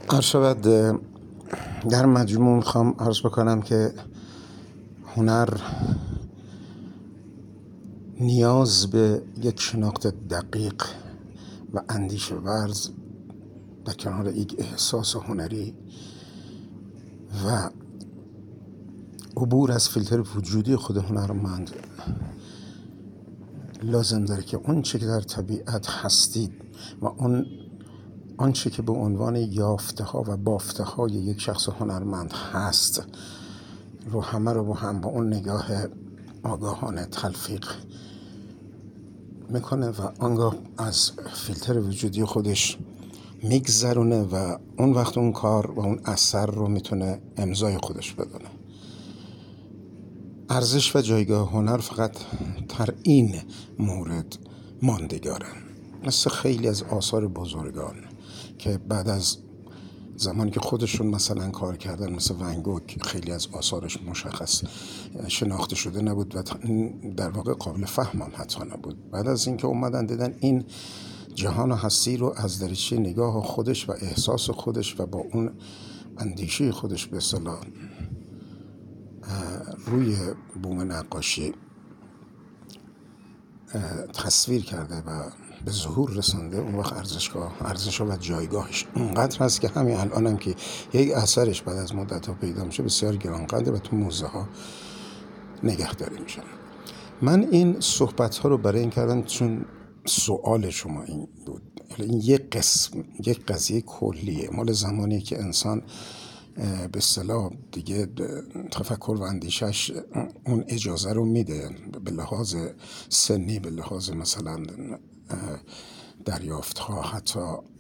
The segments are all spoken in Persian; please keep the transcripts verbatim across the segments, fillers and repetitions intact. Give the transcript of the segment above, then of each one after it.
عرض شود در مجموع میخوام عرض بکنم که هنر نیاز به یک شناخت دقیق و اندیشه ورز در کنار یک احساس هنری و عبور از فیلتر وجودی خود هنرمند لازم داره که اون چه که در طبیعت هستید و اون آنچه که به عنوان یافته ها و بافته های یک شخص هنرمند هست رو همه رو با هم با اون نگاه آگاهانه تلفیق میکنه و آنگاه از فیلتر وجودی خودش میگذرونه و اون وقت اون کار و اون اثر رو میتونه امضای خودش بدونه. ارزش و جایگاه هنر فقط در این مورد ماندگاره، مثل خیلی از آثار بزرگان که بعد از زمانی که خودشون مثلا کار کردن، مثل ونگوک خیلی از آثارش مشخص شناخته شده نبود و در واقع قابل فهم هم حتی نبود. بعد از اینکه اومدن دیدن این جهان هستی رو از دریچه نگاه خودش و احساس خودش و با اون اندیشه خودش به اصطلاح روی بوم نقاشی تصویر کرده و به ظهور رسانده، اون وقت ارزشگاه ارزش و جایگاهش اونقدر هست که همین الان هم که یک اثرش بعد از مدت ها پیدا میشه بسیار گرانقدره و تو موزه ها نگهداری میشه. من این صحبت ها رو برای این کردم چون سوال شما این بود. این یک قسم یک قضیه کلیه، مال زمانی که انسان به اصطلاح دیگه تفکر و اندیشش اون اجازه رو میده، به لحاظ سنی، به لحاظ مثلا دریافت ها، حتی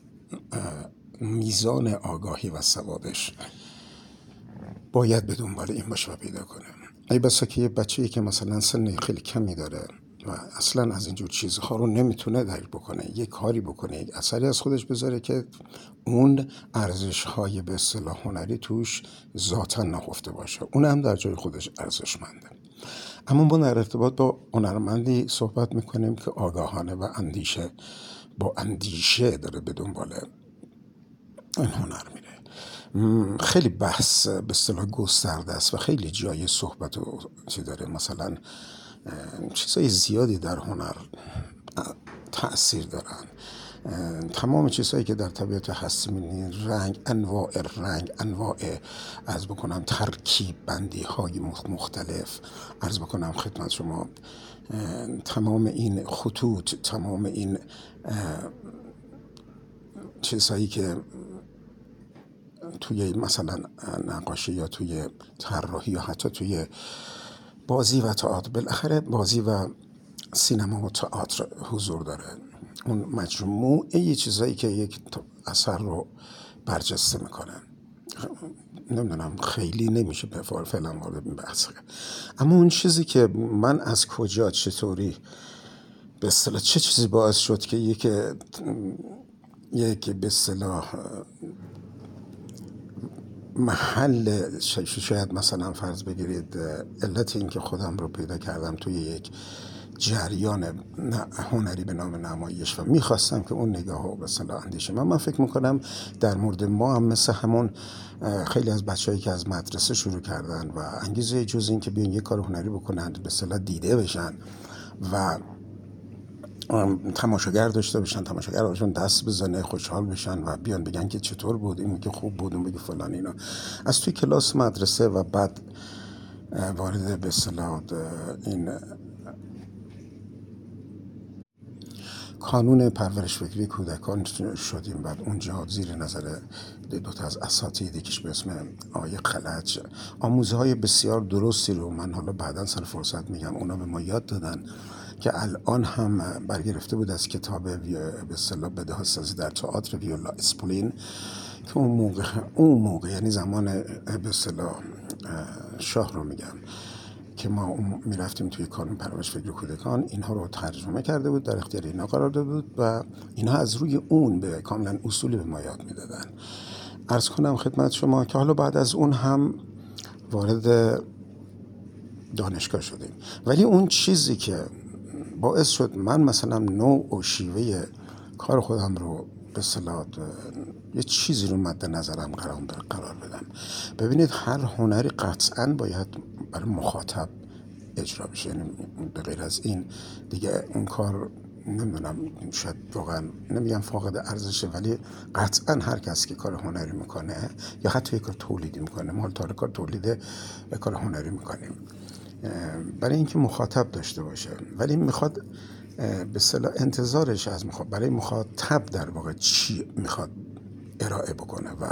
میزان آگاهی و سوادش باید به دنبال این باشه و پیدا کنه. ای بسا که یه بچه‌ای که مثلا سن خیلی کمی داره و اصلا از اینجور چیزها رو نمیتونه درک بکنه، یک کاری بکنه، یک اثری از خودش بذاره که اون ارزش‌های به اصطلاح هنری توش ذاتاً نهفته باشه، اون هم در جای خودش ارزشمنده. اما ما در ارتباط با هنرمندی صحبت میکنیم که آگاهانه و اندیشه با اندیشه داره به دنبال این هنر میره. خیلی بحث به اصطلاح گسترده است و خیلی جای صحبت و چی داره. مثلا چیزای زیادی در هنر تأثیر دارن. تمام چیزهایی که در طبیعت هستی می‌بینید، رنگ، انواع رنگ، انواع عرض بکنم ترکیب بندی های مختلف، عرض بکنم خدمت شما تمام این خطوط، تمام این چیزهایی که توی مثلا نقاشی یا توی طراحی یا حتی توی بازی و تئاتر، بالاخره بازی و سینما و تئاتر حضور داره، اون مجموعه یه چیزایی که یک اثر رو برجسته میکنن. نمیدونم خیلی نمیشه به فعلا وارد این بحث، اما اون چیزی که من از کجا چطوری به اصطلاح چه چیزی باعث شد که یک یک به اصطلاح محل شاید مثلا فرض بگیرید علت این که خودم رو پیدا کردم توی یک جریان هنری به نام نمایش و میخواستم که اون نگاه و به اصطلاح اندیشه من من فکر میکنم در مورد ما هم مثل همون خیلی از بچه‌هایی که از مدرسه شروع کردن و انگیزه جز این که بیان یک کار هنری بکنن به اصطلاح دیده بشن و تماشاگر داشته باشن، تماشاگر باشن دست بزنه، خوشحال بشن و بیان بگن که چطور بود، این میگه خوب بود، اون میگه فلان. اینا از توی کلاس مدرسه و بعد وارد به اصطلاح این کانون پرورش فکری کودکان شدیم. بعد اونجا زیر نظر دو تا از اساتیدی که به اسم آقای خلج آموزه های بسیار درستی رو من حالا بعداً سر فرصت میگم اونا به ما یاد دادن که الان هم برگرفته بود از کتاب به اصطلاح بداهه‌سازی در تئاتر ویولا اسپولین که اون موقع اون موقع یعنی زمان به اصطلاح شاه رو میگم که ما میرفتیم توی کانون پرورش فکر کودکان، اینها رو ترجمه کرده بود، در اختیار اینا قرار داده بود و اینها از روی اون به کاملا اصولی به ما یاد میدادن. عرض کنم خدمت شما که حالا بعد از اون هم وارد دانشگاه شدیم، ولی اون چیزی که باعث شد من مثلا نوع و شیوه کار خودم رو به اصطلاح یه چیزی رو مد نظرم قرار قرار بدم. ببینید هر هنری قطعاً باید برای مخاطب اجرا بشه، یعنی به غیر از این دیگه اون کار نمیدونم، شاید واقعا نمیگم فاقد ارزشه، ولی قطعا هر کسی که کار هنری میکنه یا حتی یک کار تولیدی میکنه، ما حالا کار تولید کار هنری میکنیم برای اینکه مخاطب داشته باشه، ولی میخواد به اصطلاح انتظارش از مخاطب برای مخاطب در واقع چی میخواد ارائه بکنه و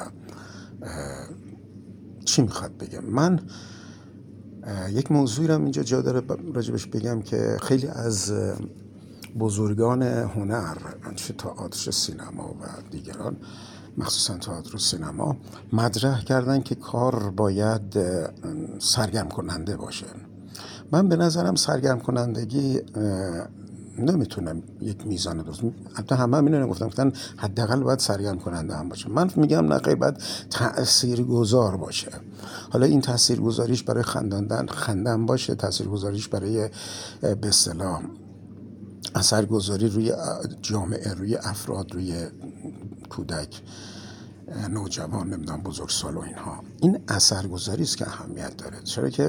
چی میخواد بگه. من یک موضوعی رو اینجا جا داره راجبش بگم که خیلی از بزرگان هنر، چه تئاتر چه سینما و دیگران، مخصوصا تئاتر و سینما، مطرح کردن که کار باید سرگرم کننده باشه. من به نظرم سرگرم کنندگی نمیتونم یک میزان درست، حتی همه هم اینو گفتن گفتن حداقل باید سرگرم کننده هم باشه. من میگم نه، خیلی باید تاثیرگذار باشه. حالا این تاثیرگذاریش برای خنداندن خندن باشه، تاثیرگذاریش برای به اصطلاح اثرگذاری روی جامعه، روی افراد، روی کودک، نوجوان، نمیدونم بزرگسال و اینها، این اثرگذاری است که اهمیت داره. چرا که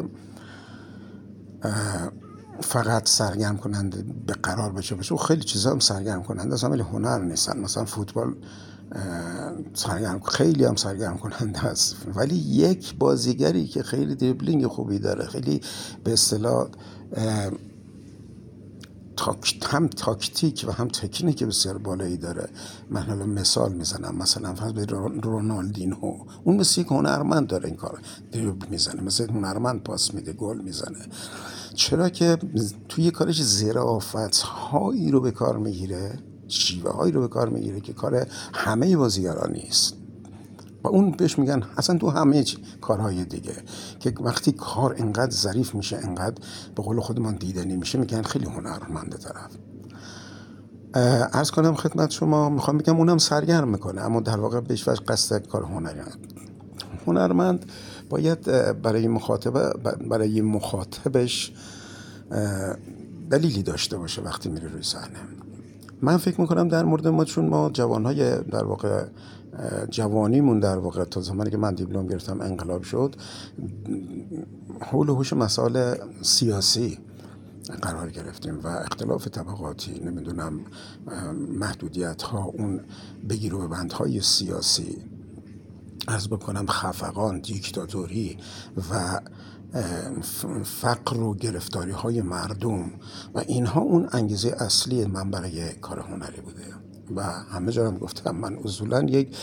فقط سرگرم کننده به قرار بشه باشه و خیلی چیزا هم سرگرم کننده است ولی هنر نیستن. مثلا فوتبال سرگرم، خیلی هم سرگرم کننده است، ولی یک بازیگری که خیلی دریبلینگ خوبی داره، خیلی به اصطلاح هم تاکتیک و هم تکنیک بسیار بالایی داره. من حالا مثال میزنم، مثلا فرض به رونالدینو، اون مثل یک هنرمند داره این کار دریبل میزنه، مثل هنرمند پاس میده، گل میزنه. چرا که توی کارش ظرافت هایی رو به کار میگیره، شیوه هایی رو به کار میگیره که کار همه بازیگران نیست. و اون بهش میگن اصلا تو همه کارهای دیگه که وقتی کار انقدر ظریف میشه، انقدر به قول خودمان دیدنی میشه، میگن خیلی هنرمنده طرف. عرض کنم خدمت شما، میخوام بگم اونم سرگرم میکنه، اما در واقع بهش وجه قصد کار هنری نداره. هنرمند باید برای مخاطبه برای مخاطبش دلیلی داشته باشه وقتی میره روی صحنه. من فکر میکنم در مورد ما، چون ما جوانهای در واقع جوانیمون در واقع تا زمانی که من دیپلم گرفتم انقلاب شد، حول و حوش مسائل سیاسی قرار گرفتیم و اختلاف طبقاتی، نمیدونم محدودیت ها، اون بگیر و ببند های سیاسی، عرض بکنم خفقان، دیکتاتوری و فقر و گرفتاری های مردم و اینها اون انگیزه اصلی من برای کار هنری بوده. و همه جا هم گفتم من اصولا یک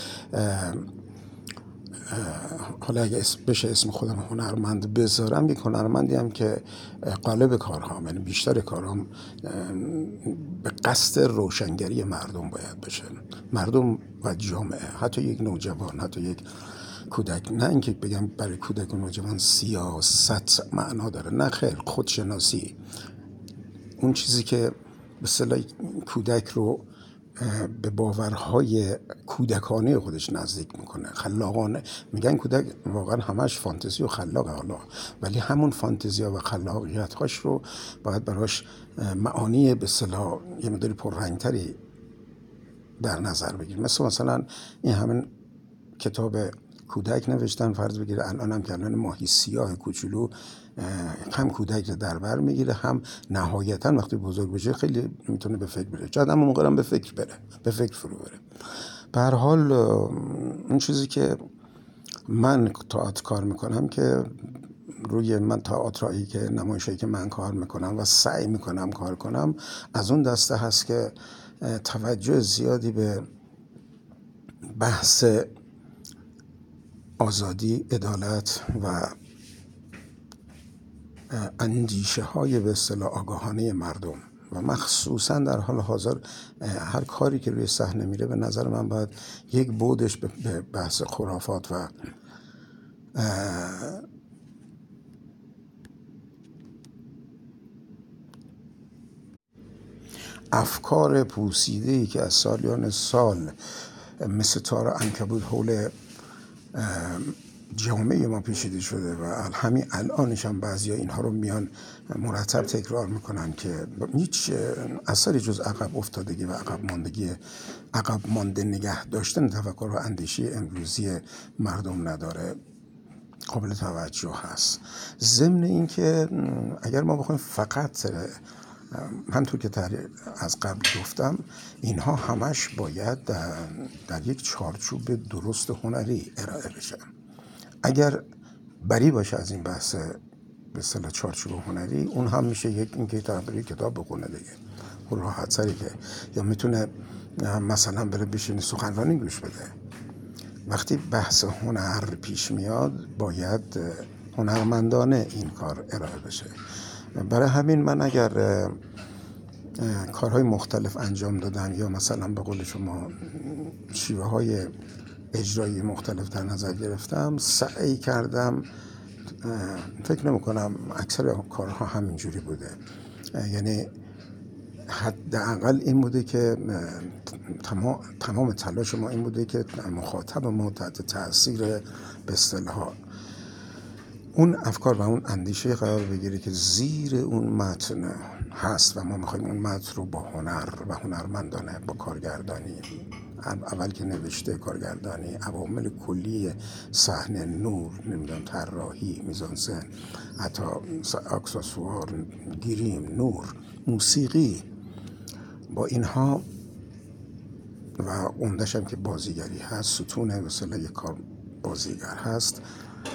حالا اگه بشه اسم خودم هنرمند بذارم، یک هنرمندی هم که قالب کارهام، یعنی بیشتر کارهام به قصد روشنگری مردم باید بشه، مردم و جامعه، حتی یک نوجوان، حتی یک کودک. نه اینکه بگم برای کودک و نوجوان سیاست معنا داره، نه خیر، خودشناسی، اون چیزی که به اصطلاح کودک رو به باورهای کودکانه خودش نزدیک میکنه، خلاقانه. میگن کودک واقعا همش فانتزی و خلاقه، حالا ولی همون فانتزی و خلاقیت هاش رو باید براش معانی به اصطلاح یه مقداری پررنگتری در نظر بگیر. مثل مثلا این همین کتاب کودک نوشتن، فرض بگیره الان هم که الان ماهی سیاه کوچولو هم کودک رو در بر میگیره، هم نهایتا وقتی بزرگ بشه خیلی میتونه به فکر بره، شاید هم موقع هم به فکر بره، به فکر فرو بره. به هر حال اون چیزی که من تئاتر کار میکنم که روی من تئاترایی که نمایشایی که من کار میکنم و سعی میکنم کار کنم، از اون دسته هست که توجه زیادی به بحث آزادی، عدالت و اندیشه های به اصطلاح آگاهانه مردم و مخصوصا در حال حاضر هر کاری که روی صحنه میره به نظر من باید یک بودش به بحث خرافات و افکار پوسیده‌ای که از سالیان سال مثل تار عنکبوت حول جامعه ما پیچیده شده و همین الانش هم بعضیا اینها رو میان مرتب تکرار میکنن که هیچ اثری جز عقب افتادگی و عقب ماندگی عقب مانده نگه داشتن تفکر و اندیشه امروزی مردم نداره، قابل توجه هست. ضمن این که اگر ما بخوایم فقط همونطور که از قبل گفتم اینها همش باید در, در یک چارچوب درست هنری ارائه بشه. اگر بری باشه از این بحث به اصطلاح چارچوب هنری، اون هم میشه یک این که طرف کتاب بخونه دیگه، اون راحت سری که یا میتونه مثلا بره بشینه سخنرانی گوش بده. وقتی بحث هنر پیش میاد باید هنرمندانه این کار ارائه بشه. برای همین من اگر کارهای مختلف انجام دادم یا مثلا به قول شما شیوه های اجرایی مختلف در نظر گرفتم، سعی کردم، فکر نمی کنم اکثر کارها همینجوری بوده، یعنی حداقل این بوده که تمام تمام تلاش ما این بوده که مخاطب ما تحت تاثیر به اصطلاح اون افکار و اون اندیشه قرار بگیره که زیر اون متن هست و ما میخوایم اون متن رو با هنر و هنرمندانه، با کارگردانی، اول که نوشته، کارگردانی، عوامل کلی صحنه، نور، نمیدونم طراحی، میزانسن، حتی اکسسوار، گریم، نور، موسیقی، با اینها و عمدش هم که بازیگری هست، ستون مثلا یک کار بازیگر هست،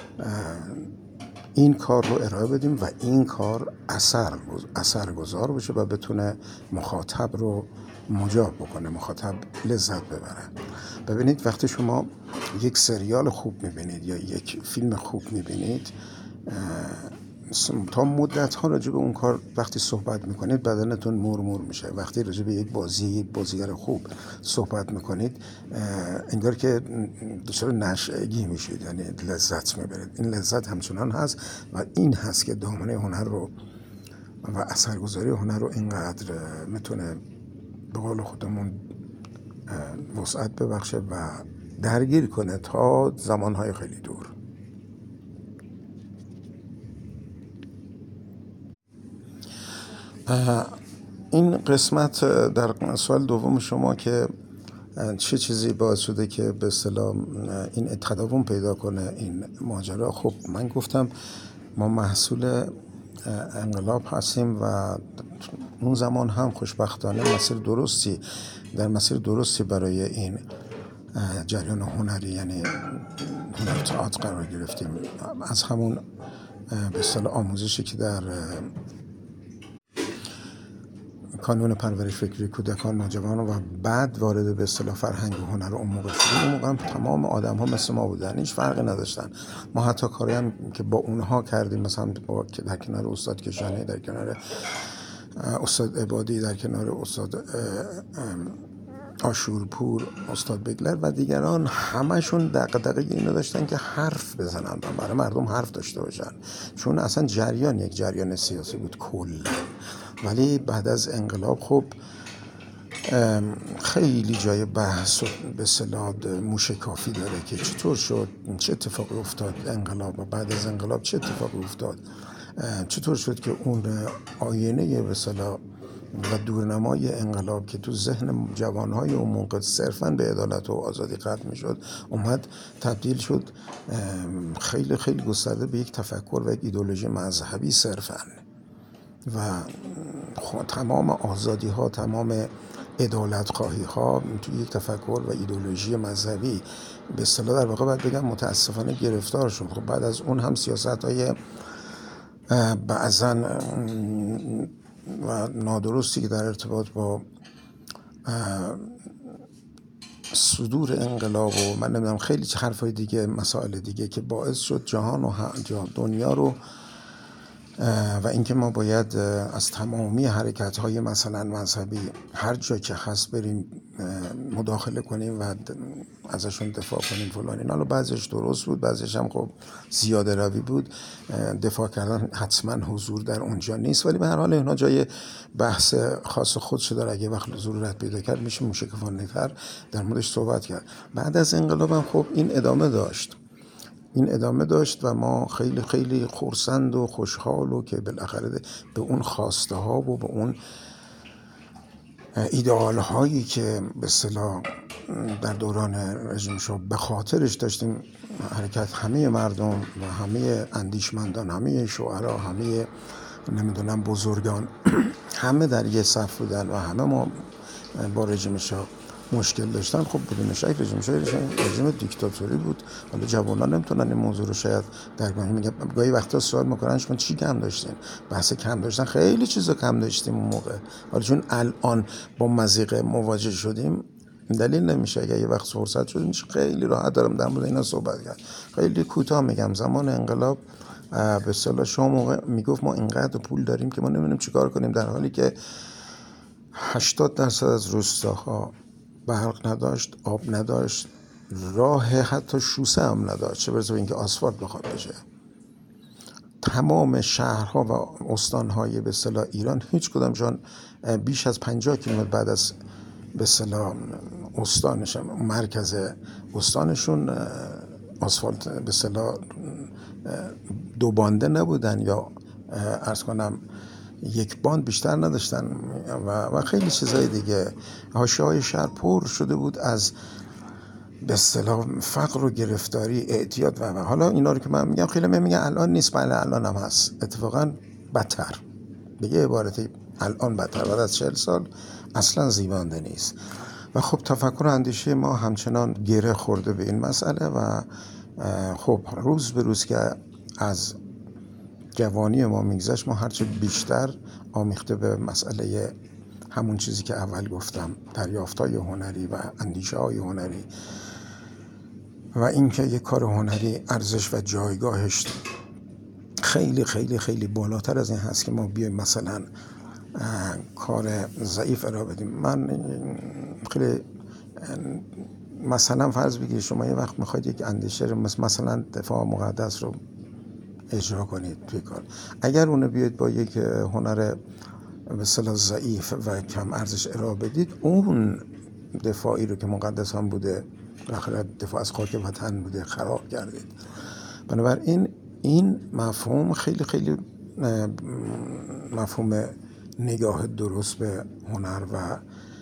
این کار رو ارائه بدیم و این کار اثر اثر گذار بشه و بتونه مخاطب رو مجاب بکنه، مخاطب لذت ببره. ببینید وقتی شما یک سریال خوب میبینید یا یک فیلم خوب میبینید، تا مدت ها راجع به اون کار وقتی صحبت میکنید بدنتون مور مور میشه. وقتی راجع به یک بازی، یک بازیگر خوب صحبت میکنید انگار که دچار نشئگی میشید، یعنی لذت میبرید. این لذت همچنان هست و این هست که دامنه هنر رو و اثرگذاری هنر رو اینقدر میتونه به قول خودمون وسعت ببخشه و درگیر کنه تا زمانهای خیلی دور. این قسمت در سوال دوم شما که چه چیزی باعث شده که به اصطلاح این تداوم پیدا کنه این ماجرا، خب من گفتم ما محصول انقلاب هستیم و اون زمان هم خوشبختانه مسیر درستی در مسیر درستی برای این جریان هنری یعنی هنر تئاتر قرار گرفتیم. از همون به اصطلاح آموزشی که در کانون پرورش فکری کودکان، نوجوانان و بعد وارد به اصطلاح فرهنگ و هنر اون موقع شدیم، اون موقع هم تمام آدم ها مثل ما بودن، هیچ فرقی نداشتن. ما حتی کاری هم که با اونها کردیم، مثلا با در کنار استاد کشانی، در کنار استاد عبادی، در کنار استاد آشورپور، استاد بگلر و دیگران، همشون دغدغه اینو داشتن که حرف بزنن و برای مردم حرف داشته باشن، چون اصلا جریان یک جریان سیاسی بود کلا. ولی بعد از انقلاب خب خیلی جای بحث و به اصطلاح موشکافی داره که چطور شد، چه اتفاقی افتاد انقلاب و بعد از انقلاب چه اتفاقی افتاد، چطور شد که اون آینه به اصطلاح و دورنمای انقلاب که تو ذهن جوانهای اون موقع صرفاً به عدالت و آزادی ختم میشد، اومد تبدیل شد خیلی خیلی گسترده به یک تفکر و یک ایدئولوژی مذهبی صرفاً و تمام آزادی ها، تمام عدالت خواهی ها تو یک تفکر و ایدئولوژی مذهبی به اصطلاح در واقع باید بگم متاسفانه گرفتار شد. خب بعد از اون هم سیاست های بعضن و نادرستی که در ارتباط با صدور انقلاب و من نمیدونم خیلی چه حرفای دیگه، مسائل دیگه که باعث شد جهان و دنیا رو و اینکه ما باید از تمامی حرکت‌های مثلا مذهبی هر جا که هست بریم مداخله کنیم و ازشون دفاع کنیم فلان. اینا رو بعضیش درست بود، بعضیش هم خب زیاده روی بود. دفاع کردن حتما حضور در اونجا نیست، ولی به هر حال اینا جای بحث خاص خودش داره. اگه وقت ضرورت پیدا کرد میشه موشکافانه‌تر در موردش صحبت کرد. بعد از انقلاب هم خب این ادامه داشت. این ادامه داشت و ما خیلی خیلی خرسند و خوشحال و که بالاخره به اون خواسته ها و به اون ایدئال هایی که به اصطلاح در دوران رژیم شاه به خاطرش داشتیم حرکت، همه مردم و همه اندیشمندان، همه شعرا، همه نمیدونم بزرگان همه در یه صف بودن و همه ما با رژیم شاه مشکل داشتن. خب بدون شک رژیم شاه رژیم دیکتاتوری بود. حالا جوانان نمیتونن این موضوع رو شاید درک کنن. میگه گاهی وقتا سوال میکنن شما چی کم داشتین؟ بحث کم داشتن، خیلی چیزا کم داشتیم اون موقع. حالا چون الان با مضیقه مواجه شدیم دلیل نمیشه اگه یه وقت فرصت شد میشه خیلی راحت دارم در مورد اینا صحبت کرد. خیلی کوتاه میگم. زمان انقلاب به اصطلاح شاه موقع میگفت ما اینقدر پول داریم که ما نمیدونیم چیکار کنیم، در حالی که هشتاد درصد از روستاها برق نداشت، آب نداشت، راه حتی شوسه هم نداشت، چه برسه به اینکه آسفالت بخواد بشه. تمام شهرها و استانهای به اصطلاح ایران هیچ کدامشون بیش از پنجاه کیلومتر بعد از به اصطلاح استانشون، مرکز استانشون آسفالت به اصطلاح دو بانده نبودن یا عرض کنم یک باند بیشتر نداشتن و, و خیلی چیزای دیگه. حاشیه‌های شهر پر شده بود از به اصطلاح فقر و گرفتاری، اعتیاد و حالا اینا رو که من میگم خیلی من میگم الان نیست، بله الان هم هست، اتفاقا بدتر. به یه عبارتی الان بدتر، بعد از چهل سال اصلا زیبنده نیست. و خب تفکر و اندیشه ما همچنان گره خورده به این مسئله و خب روز به روز که از جوانی ما میگذشت ما هرچه بیشتر آمیخته به مسئله همون چیزی که اول گفتم، دریافت‌های هنری و اندیشه‌های هنری و اینکه یک کار هنری ارزش و جایگاهش خیلی خیلی خیلی بالاتر از این هست که ما بیایم مثلا کار ضعیف ارائه بدیم. من خیلی مثلا فرض بگیرید شما یه وقت میخواید یک اندیشه رو مثلا دفاع مقدس رو اجرا کنید توی کار، اگر اونو بیاید با یک هنر به اصطلاح ضعیف و کم ارزش ارائه بدید، اون دفاعی رو که مقدس هم بوده، بالاخره دفاع از خاک وطن بوده، خراب کردید. بنابراین این مفهوم خیلی خیلی مفهوم نگاه درست به هنر و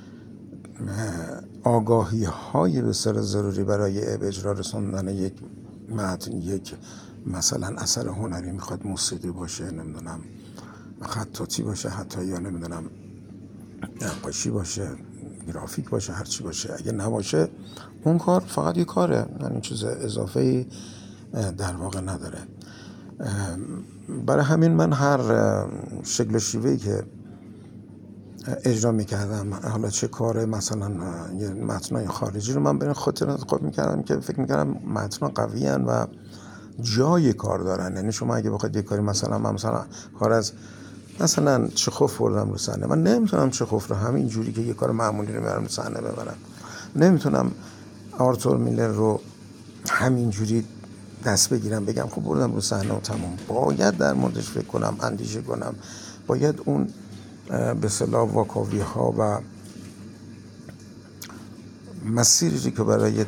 آگاهی های بسیار ضروری برای به اجرا رسوندن یک متن، یک مثلا اثر هنری، میخواد موسیقی باشه، نمیدونم خطاطی باشه، حتی یا نمیدونم نقاشی باشه، گرافیک باشه، هر چی باشه، اگه نباشه اون کار فقط یه کاره، یعنی چیز اضافه‌ای در واقع نداره. برای همین من هر شکل و شیوهی که اجرا میکردم، حالا چه کار مثلا یه متنای خارجی رو من به این خاطر انتخاب میکردم که فکر میکردم متنا قوی هن و جای کار دارن. یعنی شما اگه بخواید یه کاری مثلا من مثلا کار از مثلا چخوف بردم رو صحنه، من نمیتونم چخوف رو همین جوری که یه کار معمولی رو میارم رو صحنه ببرم. نمیتونم آرتور میلر رو همین جوری دست بگیرم بگم خب بردم رو صحنه و تمام. باید در موردش فکر کنم، اندیشه کنم، باید اون به اصطلاح واکاوی ها و مسیری که برای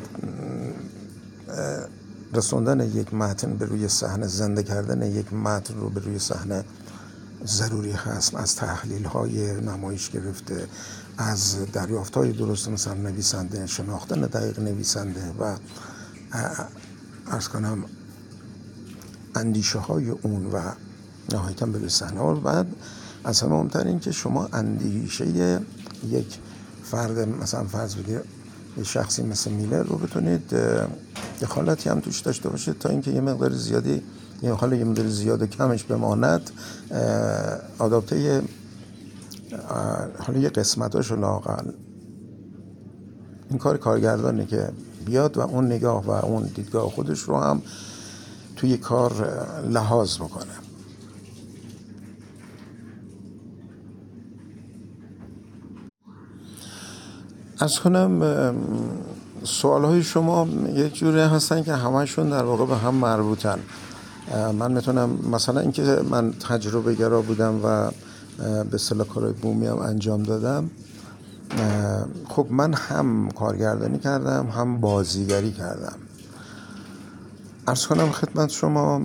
رسوندن یک متن به روی صحنه، زنده کردن یک متن رو به روی صحنه ضروری هست، از تحلیل های نمایش گرفته، از دریافت های درست مثلا نویسنده، شناختن دقیق نویسنده و عرض کنم اندیشه های اون و نهایتاً به روی صحنه. و بعد از همه مهمتر این که شما اندیشه یک فرد مثلا فرض بگیر یه شخصی مثل میلر رو بتونید یه حالتی هم توش داشته باشید تا اینکه یه مقدار زیادی یه حالا یه مقدار زیاد کمش بماند آداپته حالا یه قسمتاشو لااقل این کار کارگردانه که بیاد و اون نگاه و اون دیدگاه خودش رو هم توی کار لحاظ بکنه. از کنم سوالهای شما یه جوری هستن که همه‌شون در واقع به هم مربوطن. من میتونم مثلا اینکه من تجربه گرا بودم و به اصطلاح کارهای بومی هم انجام دادم، خب من هم کارگردانی کردم هم بازیگری کردم. عرض کنم خدمت شما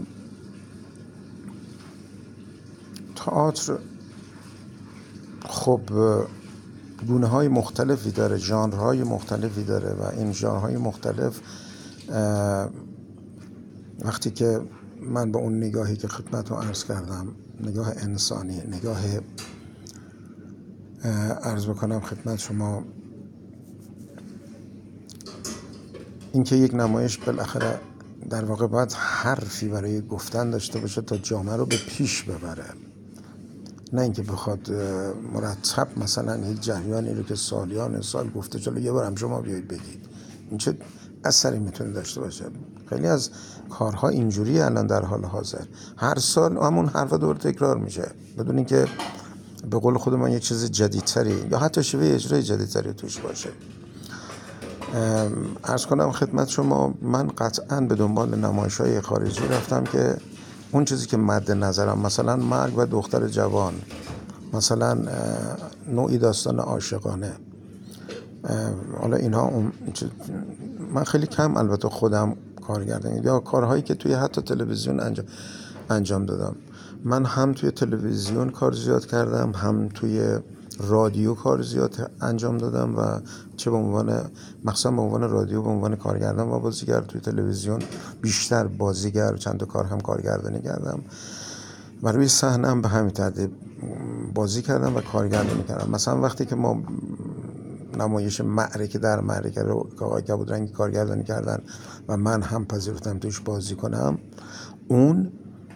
تئاتر خب گونه های مختلفی داره، ژانرهای مختلفی داره و این ژانرهای مختلف وقتی که من با اون نگاهی که خدمت رو عرض کردم، نگاه انسانی، نگاه عرض بکنم خدمت شما اینکه یک نمایش بالاخره در واقع باید حرفی برای گفتن داشته باشه تا جامعه رو به پیش ببره، نه اینکه بخواد مرتب مثلا یک جریانی رو که سالیان سال گفته جلو یه بار هم شما بیایید بگید، این چه اثری میتونه داشته باشه؟ خیلی از کارها اینجوری الان در حال حاضر هر سال همون حرف دور تکرار میشه بدون اینکه به قول خود من یک چیز جدیدتری یا حتی شیوه اجرای جدیدتری توش باشه. عرض کنم خدمت شما من قطعاً به دنبال نمایش‌های خارجی رفتم که اون چیزی که مد نظرم، مثلا مرگ و دختر جوان، مثلا نوعی داستان عاشقانه، حالا اینها من خیلی کم البته خودم کارگردانی یا کارهایی که توی حتی تلویزیون انجام انجام دادم. من هم توی تلویزیون کار زیاد کردم، هم توی رادیو کار زیاد انجام دادم و چه به عنوان مخصوصا به عنوان رادیو به عنوان کارگردان و بازیگر، توی تلویزیون بیشتر بازیگر، چند تا کار هم کارگردانی کردم و روی صحنه هم به همین ترتیب بازی کردم و کارگردانی کردم. مثلا وقتی که ما نمایش معرکه در معرکه رو که آقای کبودرنگی کارگردانی کردن و من هم پذیرفتم توش بازی کنم، اون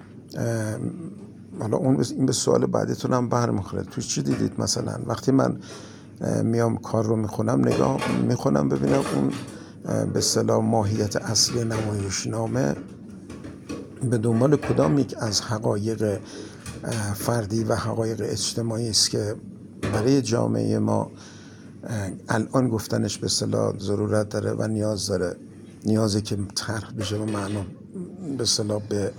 حالا اون این به سوال بعدیتون هم برمیخوره، توش چی دیدید؟ مثلا وقتی من میام کار رو میخونم نگاه میخونم ببینم اون به اصطلاح ماهیت اصلی نمایشنامه به دنبال کدام یک از حقایق فردی و حقایق اجتماعی است که برای جامعه ما الان گفتنش به اصطلاح ضرورت داره و نیاز داره، نیازی که طرح بشه و معنا به اصطلاح به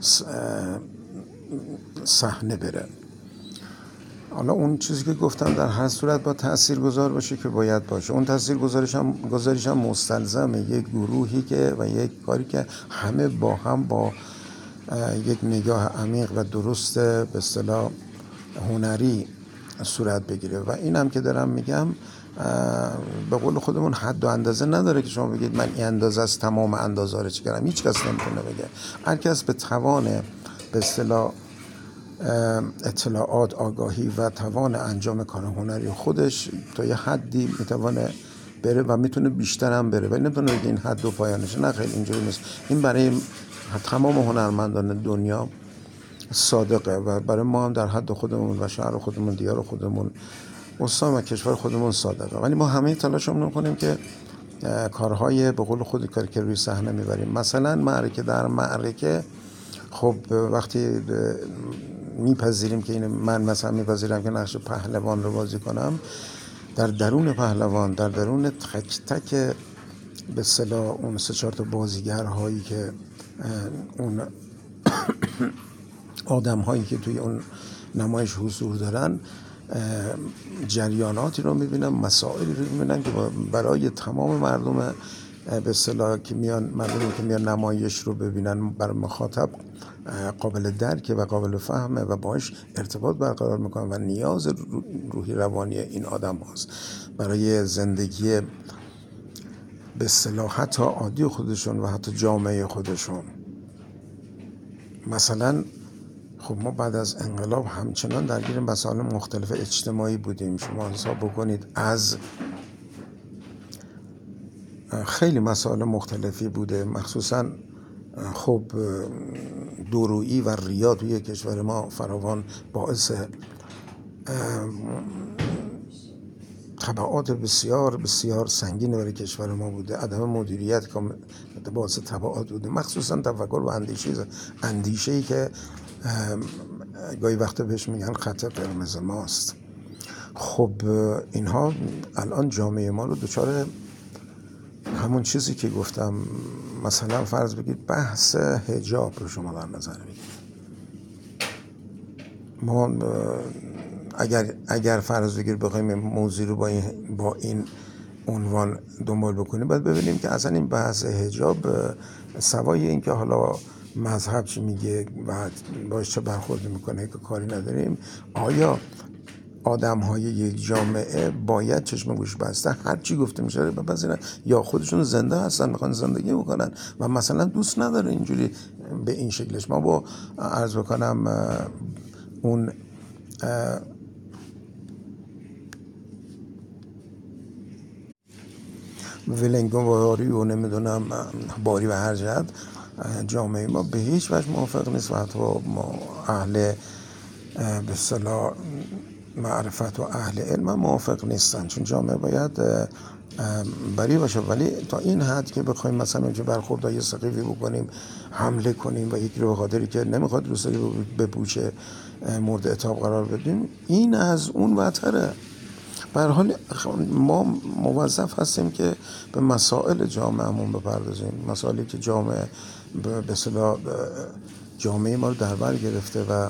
صحنه بره. حالا اون چیزی که گفتم در هر صورت با تاثیرگذار باشه که باید باشه. اون تاثیرگذارش هم گذاریش هم مستلزمه یک گروهی که و یک کاری که همه با هم با یک نگاه عمیق و درست به اصطلاح هنری صورت بگیره و این هم که دارم میگم به قول خودمون حد و اندازه نداره که شما بگید من این اندازه از تمام اندازه رو چی کردم. هیچ کس نمیتونه بگه. هر کس به توان به اصطلاح اطلاعات، آگاهی و توان انجام کار هنری خودش تا یه حدی میتونه بره و میتونه بیشتر هم بره، ولی نمیتونه بگه این حد و پایانشه. نه خیلی اینجوری نیست. این برای تمام هنرمندان دنیا صادقه و برای ما هم در حد خودمون و شهر خودمون، دیار خودمون، استان و کشور خودمون صادقه. ولی ما همه تلاشمون میکنیم که کارهای به قول خود کاری که روی صحنه میبریم. مثلا معرکه در معرکه، خب وقتی میپذیریم که این من مثلا میپذیرم که نقش پهلوان رو بازی کنم، در درون پهلوان، در درون تک تک به اصطلاح اون سه چهار تا بازیگرهایی که اون آدم هایی که توی اون نمایش حضور دارن، جریاناتی رو میبینم، مسائلی رو میبینم که برای تمام مردم به اصطلاح که میان مردمی که میان نمایش رو ببینن برای مخاطب قابل درک و قابل فهمه و باهاش ارتباط برقرار میکنن و نیاز روحی روانی این آدم هست برای زندگی به اصطلاح حتی عادی خودشون و حتی جامعه خودشون. مثلا خب ما بعد از انقلاب همچنان درگیر مسائل مختلف اجتماعی بودیم. شما حساب بکنید از خیلی مسائل مختلفی بوده، مخصوصا خب دورویی و ریا توی کشور ما فراوان باعث تبعات بسیار بسیار سنگین برای کشور ما بوده. عدم مدیریت که باعث تبعات بوده، مخصوصا تفکر و اندیشه اندیشه‌ای که گاهی وقتا بهش میگن خط قرمز ماست. خب اینها الان جامعه ما رو دچار همون چیزی که گفتم، مثلا فرض بگید بحث حجاب رو شما در نظر بگیرید. ما اگر اگر فرض بگیر بخوایم موضوع رو با این با این عنوان دنبال بکنیم باید ببینیم که اصلا این بحث حجاب سوای این که حالا مذهب چی میگه و باش چه برخورد میکنه که کاری نداریم، آیا آدم های یک جامعه باید چشم گوش بسته هر چی گفته میشه رو بپذیرن یا خودشون زنده هستن میخوان زندگی بکنن و مثلا دوست نداره اینجوری به این شکلش. ما با عرض بکنم اون ولنگون باری و نمیدونم باری و هر جهت جامعه ما به هیچ وجه موافق نیست و حتی ما اهل به اصطلاح معرفت و اهل علم موافق نیستن، چون جامعه باید بری باشه. ولی تا این حد که بخوایم مثلا که برخوردهای سقیفی بکنیم، حمله کنیم و یکی رو به خاطری که نمیخواد روسری بپوشه مورد عتاب قرار بدیم، این از اون بدتره. به هر حال ما موظف هستیم که به مسائل جامعهمون بپردازیم، مسائلی که جامعه به اصطلاح جامعه ما رو در بر گرفته و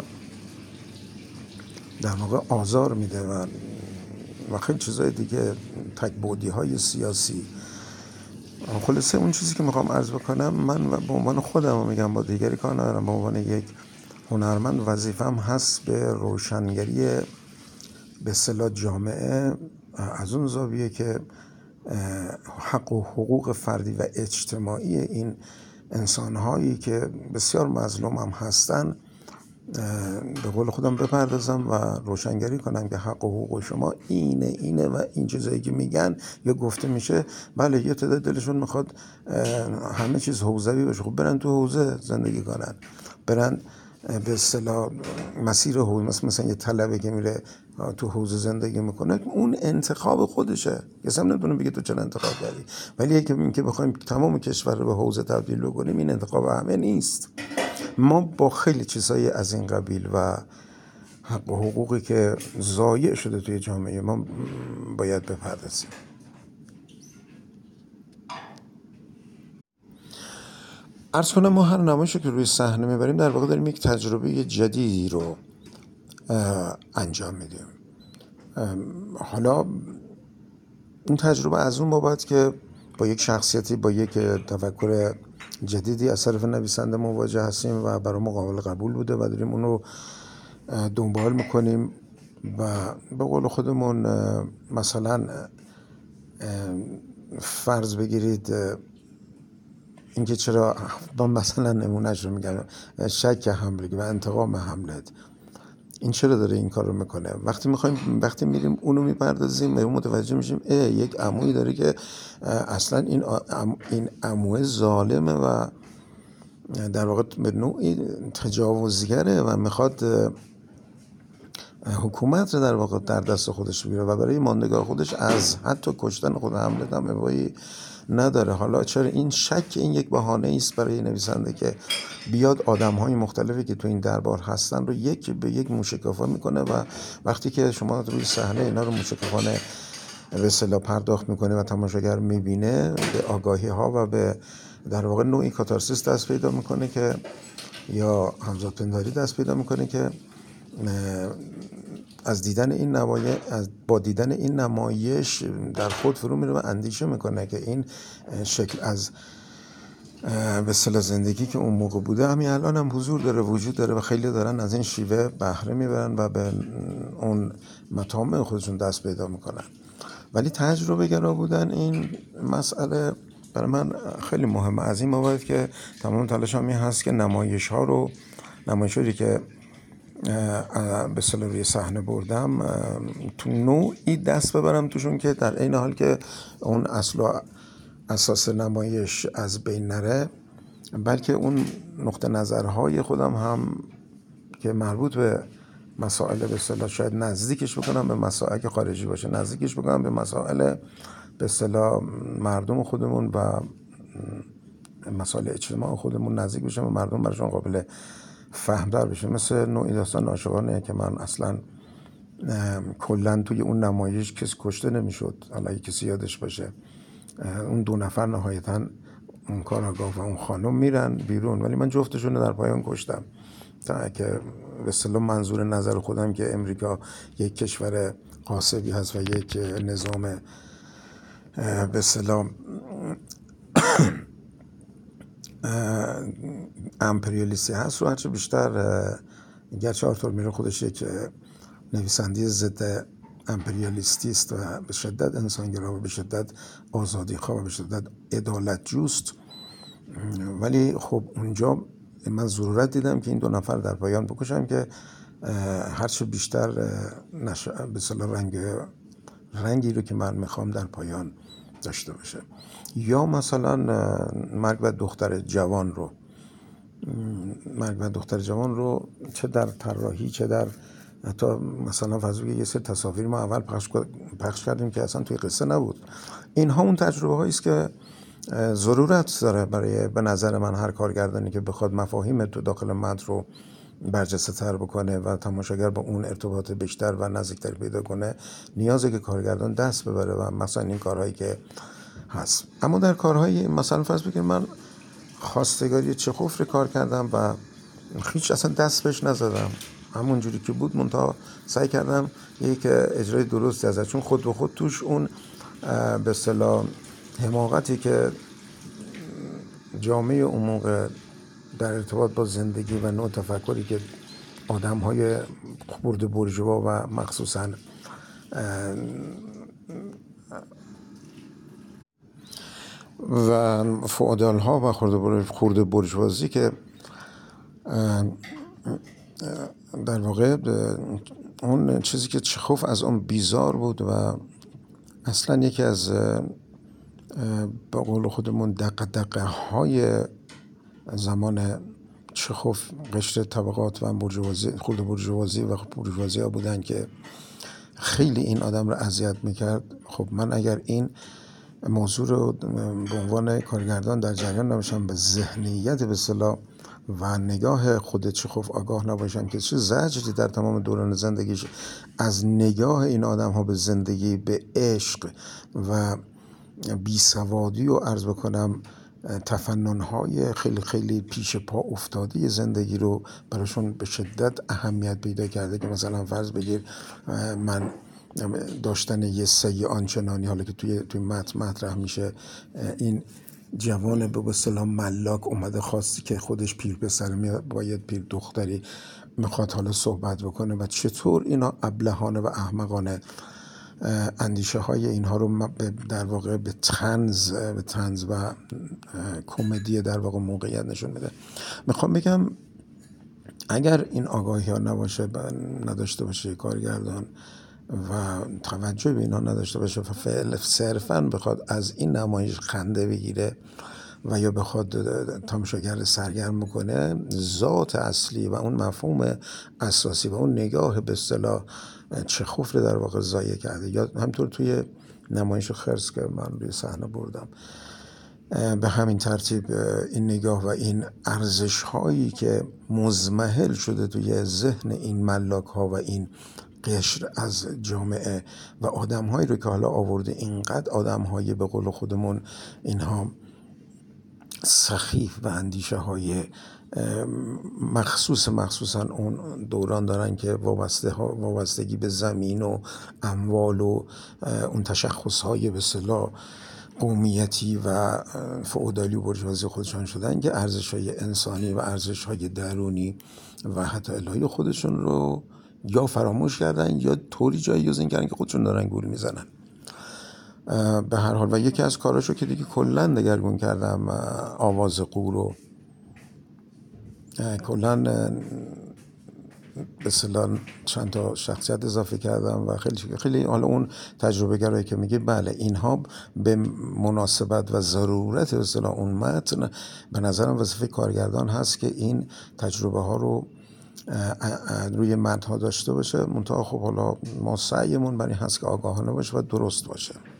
در واقع آزار میده و و خیلی چیزای دیگه، تک‌بعدی های سیاسی. خلاصه اون چیزی که میخوام عرض بکنم، من به عنوان خودم میگم، با دیگری کار ندارم، به عنوان یک هنرمند وظیفه‌م هست به روشنگری به اصطلاح جامعه از اون زاویه که حق و حقوق فردی و اجتماعی این انسان‌هایی که بسیار مظلوم هم هستن به قول خودم بپردازم و روشنگری کنم که حق و حقوق شما اینه اینه و این چیزایی که میگن یا گفته میشه، بله یه تعداد دلشون میخواد همه چیز حوزوی باشه، خب برن تو حوزه زندگی کنن، برن به اصطلاح مسیر حوزه، مثلا مثلا یه طلبه که میره تو حوزه زندگی میکنه، اون انتخاب خودشه، کسی هم نمیتونه بگه تو چرا انتخاب کردی. ولی اگه که بخوایم تمام کشور رو به حوزه تبدیل بکنیم، این انتخاب همه نیست. ما با خیلی چیزهای از این قبیل و حق و حقوقی که ضایع شده توی جامعه ما باید بپردازیم. عرض کنم ما هر نمایشی که روی صحنه میبریم در واقع داریم یک تجربه جدیدی رو انجام میدیم. حالا این تجربه از اون بابت که با یک شخصیتی، با یک تفکر جدیدی از طرف نویسنده مواجه هستیم و برای ما قابل قبول بوده و داریم اون رو دنبال میکنیم و به قول خودمون مثلا فرض بگیرید اینکه چرا مثلا نمونهش رو میگم، شک حملت و انتقام حملت، این چرا داره این کار رو میکنه؟ وقتی میخوایم وقتی میریم اونو میپردازیم به اون متوجه میشیم اه یک عمویی داره که اصلا این این عموه ظالمه و در واقع به نوعی تجاوزگره و میخواد حکومت رو در واقع در دست خودش بگیره و برای ماندگار خودش از حتی کشتن خود حملت هم ابایی نداره. حالا چرا این شک این یک بهانه است برای نویسنده که بیاد آدم‌های مختلفی که تو این دربار هستن رو یک به یک موشکافی میکنه و وقتی که شما روی صحنه اینا رو موشکافانه به اصطلاح پرداخت میکنه و تماشاگر میبینه، به آگاهی ها و به در واقع نوعی کاتارسیس دست پیدا میکنه که یا همزادپنداری دست پیدا میکنه که از دیدن این نمایش از با دیدن این نمایش در خود فرو میره و اندیشه میکنه که این شکل از به اصطلاح زندگی که اون موقع بوده همین الان هم حضور داره، وجود داره و خیلی دارن از این شیوه بهره میبرن و به اون مطامع خودشون دست پیدا میکنن. ولی تجربه گرا بودن این مسئله برای من خیلی مهمه، از این بابت که تمام تلاشم این هست که نمایش ها رو نمایشی که به اصطلاح روی صحنه بردم تو نوعی دست ببرم توشون که در این حال که اون اصل و اساس نمایش از بین نره، بلکه اون نقطه نظرهای خودم هم که مربوط به مسائل به اصطلاح شاید نزدیکش بکنم به مسائل که خارجی باشه، نزدیکش بکنم به مسائل به اصطلاح مردم خودمون و مسائل اجتماع خودمون نزدیک بشم و مردم براشون قابل فهم دار بشه. مثل نوعی داستان ناشوانه که من اصلا کلا توی اون نمایش کسی کشته نمیشد، حالا کسی یادش باشه، اون دو نفر نهایتا اون کاراگاه و اون خانم میرن بیرون ولی من جفتشون رو در پایان کشتم، تا که به اصطلاح منظور نظر خودم که امریکا یک کشور غاصبی هست و یک نظام به اصطلاح امپریالیستی هست رو هرچه بیشتر، گرچه آرتور میلر خودش یک نویسنده ضد امپریالیستی است و به شدت انسانگرا و به شدت آزادیخواه و به شدت عدالت جوست، ولی خب اونجا من ضرورت دیدم که این دو نفر در پایان بکشم که هرچه بیشتر نش... به اصطلاح رنگ رنگی رو که من میخوام در پایان داشته باشه. یا مثلا مرگ و دختر جوان رو مرگ و دختر جوان رو چه در طراحی چه در حتی مثلا فرض بگید یه سری تصاویر ما اول پخش, پخش کردیم که اصلا توی قصه نبود. اینها اون تجربه هایی است که ضرورت داره برای به نظر من هر کارگردانی که بخواد مفاهیم تو داخل متن رو برجسته تر بکنه و تماشاگر با اون ارتباط بیشتر و نزدیکتر پیدا کنه، نیازه که کارگردان دست ببره و مثلا این کارهایی که هست. اما در کارهای مثلا فرض بگید من خواستگاری چخوف رو کار کردم و هیچ اصلا دست بهش نزدم، همون جوری که بود، منتها سعی کردم یک اجرای درستی ازش، چون خود به خود توش اون به اصطلاح حماقتی که جامعه اون موقع در ارتباط با زندگی و نوع تفکری که آدم های خرد بورژوا و مخصوصا و فئودال ها و خرد بورژوازی که در واقع اون چیزی که چخوف از اون بیزار بود و اصلا یکی از به قول خودمون دقه دقه های زمان چخوف قشر طبقات و بورژوازی خرد بورژوازی و بورژوازی ها بودن که خیلی این آدم رو اذیت میکرد. خب من اگر این موضوع رو به عنوان کارگردان در جریان نباشم، به ذهنیت به اصطلاح و نگاه خود چخوف آگاه نباشم که چه زجری در تمام دوران زندگیش از نگاه این آدم ها به زندگی، به عشق و بیسوادی و عرض بکنم تفنن های خیلی خیلی پیش پا افتاده زندگی رو براشون به شدت اهمیت پیدا کرده، که مثلا فرض بگیر من داشتن یه سعی آنچنانی، حالا که توی توی متن مطرح میشه، این جوان به اصطلاح ملاک اومده خواستی که خودش پیر پسر میاد باید پیر دختری میخواد حالا صحبت بکنه و چطور اینا ابلهانه و احمقانه اندیشه های اینها رو در واقع به طنز به طنز و کمدی در واقع موقعیت نشون میده. میخوام بگم اگر این آگاهی ها نباشه نداشته باشه کارگردان و توجه به اینا نداشته باشه و فعل صرفاً بخواد از این نمایش خنده بگیره و یا بخواد تماشاگر سرگرم بکنه، ذات اصلی و اون مفهوم اساسی و اون نگاه به اصطلاح چخوف رو در واقع ضایع کرده. یا همطور توی نمایش خرس که من روی صحنه بردم، به همین ترتیب این نگاه و این ارزش هایی که مزمحل شده توی ذهن این ملاک ها و این قشر از جامعه و آدم هایی رو که حالا آورده، اینقدر آدم هایی به قول خودمون اینها سخیف و اندیشه های مخصوص مخصوصا اون دوران دارن که وابسته ها وابستگی به زمین و اموال و اون تشخص های به اصطلاح قومیتی و فئودالی و بورژوازی خودشان شدن، که ارزش های انسانی و ارزش های درونی و حتی الهی خودشون رو یا فراموش کردن یا طوری جایگزین کردن که خودشون دارن گول میزنن. به هر حال و یکی از کاراشو که دیگه کلا دگرگون کردم، آواز قو رو کلا به اصطلاح چند تا شخصیت اضافه کردم و خیلی خیلی حالا اون تجربه گرایی که میگه بله اینها به مناسبت و ضرورت به اصطلاح اون متن به نظرم وظیفه کارگردان هست که این تجربه ها رو روی متن ها داشته باشه. منتها خب حالا ما سعیمون برای هست که آگاهانه باشه و درست باشه.